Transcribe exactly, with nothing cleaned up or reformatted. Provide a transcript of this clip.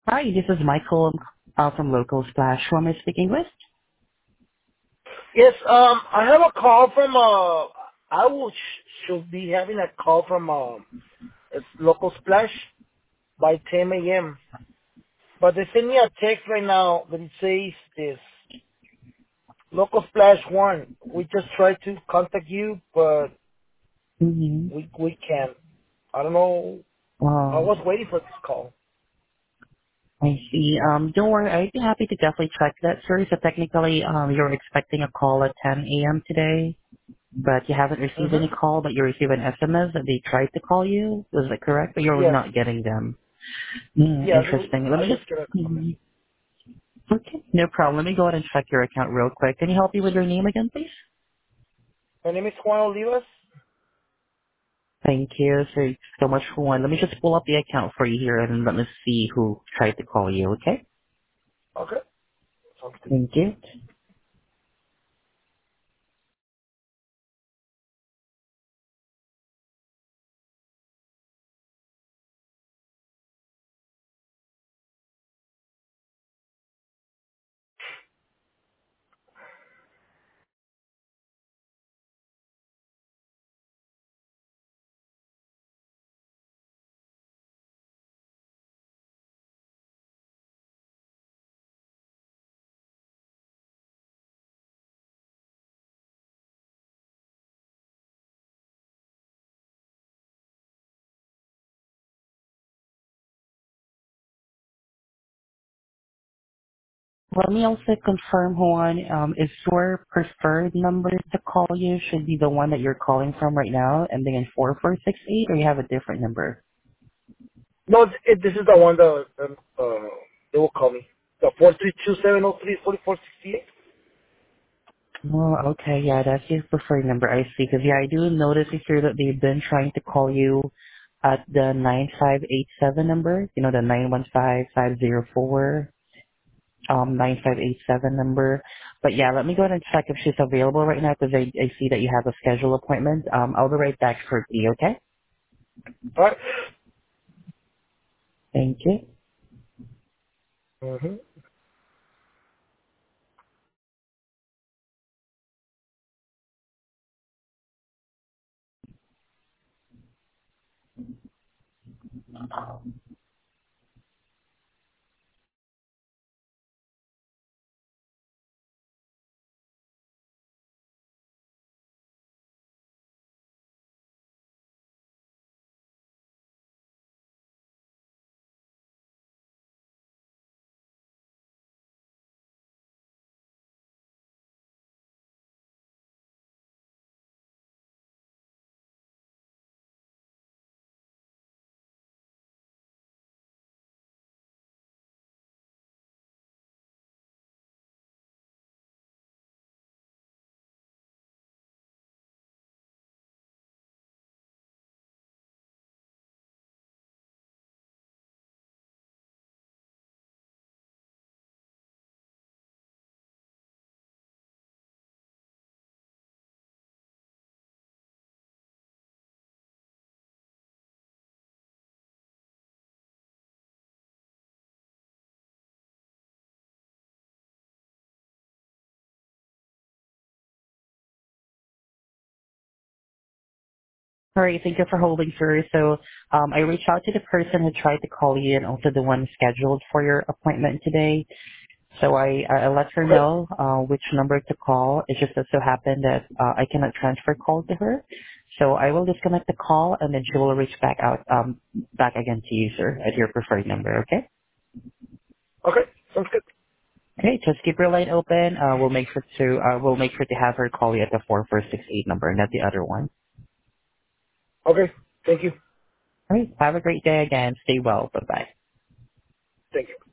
Hi, this is Michael uh, from Local Splash. Who am I speaking with? Yes, um, I have a call from, uh, I will sh- should be having a call from, um, it's Local Splash by ten a.m. But they sent me a text right now that it says this, Local Splash one. We just tried to contact you, but Mm-hmm. we, we can't. I don't know. I Well, was waiting for this call. I see. Um, don't worry. I'd be happy to definitely check that, sir. So technically, um, you're expecting a call at ten a.m. today, but you haven't received any Mm-hmm. call, but you received an S M S that they tried to call you. Was that correct? But you're Yes. not getting them. Mm, Yeah, they- interesting. Let I me just... just get a call. Mhm. Okay, no problem. Let me go ahead and check your account real quick. Can you help me with your name again, please? My name is Juan Olivas. Thank you so, so much for one. Let me just pull up the account for you here and let me see who tried to call you, okay? Okay. Sounds good. Thank you. Let me also confirm, Juan, um, is your preferred number to call you should be the one that you're calling from right now, ending in four four six eight, or you have a different number? No, it, this is the one that, um, uh, they will call me. The four three two seven zero three four four six eight. Oh, okay, yeah, that's your preferred number, I see. Because, yeah, I do notice here that they've been trying to call you at the nine five eight seven number, you know, the nine one five five zero four. um, nine five eight seven number. But yeah, let me go ahead and check if she's available right now because I, I see that you have a scheduled appointment. Um, I'll be right back shortly, okay? All right. Thank you. Mm-hmm. All right, thank you for holding, sir. So um, I reached out to the person who tried to call you and also the one scheduled for your appointment today. So I, I let her Okay. know uh, which number to call. It just so happened that uh, I cannot transfer call to her. So I will disconnect the call and then she will reach back out, um, back again to you, sir, at your preferred number, okay? Okay. Sounds good. Okay, just keep your line open. Uh, we'll make sure to uh, we'll make sure to have her call you at the four four six eight number, not the other one. Okay. Thank you. All right. Have a great day again. Stay well. Bye bye. Thank you.